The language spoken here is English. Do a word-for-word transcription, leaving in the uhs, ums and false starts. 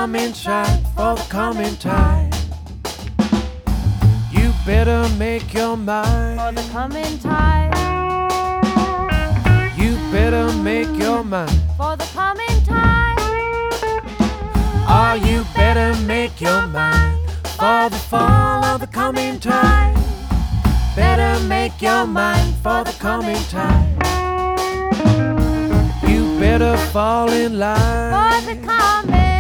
coming tide, for the coming tide. You better make your mind For the coming tide. You better make your mind For the coming tide. Oh, you better make your mind for the fall of the coming tide. Better make your mind for the coming tide. You better fall in line For the coming